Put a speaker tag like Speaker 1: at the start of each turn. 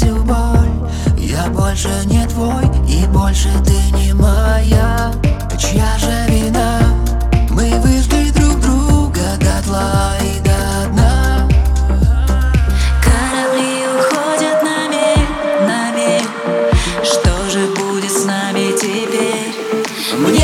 Speaker 1: всю боль. Я больше не твой, и больше ты не моя. Чья же вина? Мы выжгли друг друга дотла и до дна.
Speaker 2: Корабли уходят на мель, на мель. Что же будет с нами теперь?
Speaker 1: Мне